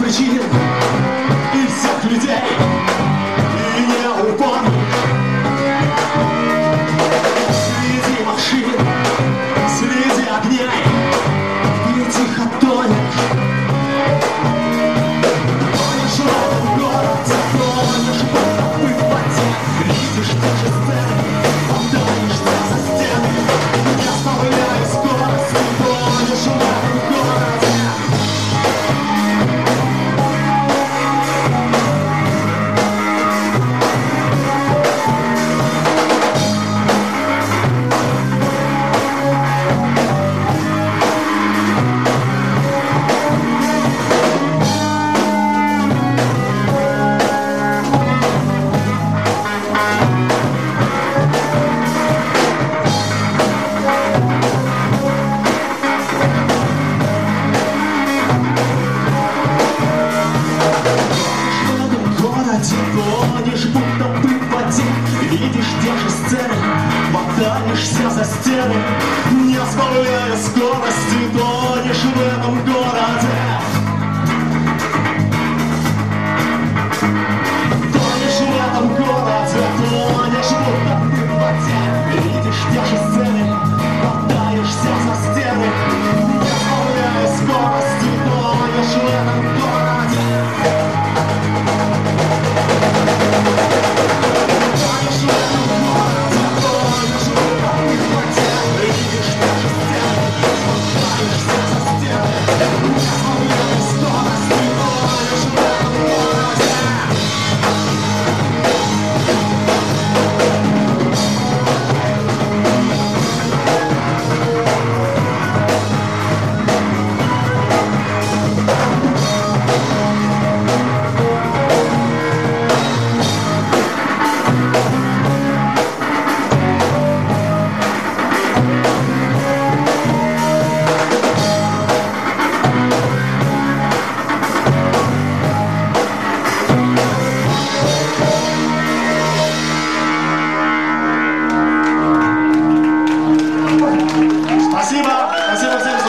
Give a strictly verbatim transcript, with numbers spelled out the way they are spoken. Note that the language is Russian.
причин и всех людей, и не упомнишь. Среди машин, среди огней ты тихо тонешь. Тонешь в этом городе, тонешь будто бы в воде. Видишь те же сцены, хватаешься за стены. Не оставляя скорость, ты тонешь в этом городе. Тонешь, будто бы в воде. Видишь те же сцены, хватаешься за стены. Не сбавляя скорости, тонешь в этом городе. Тонешь в этом городе, тонешь, будто бы в воде. Видишь те же сцены, хватаешься за стены. Не сбавляя скорости, тонешь в этом городе. Спасибо, спасибо всем.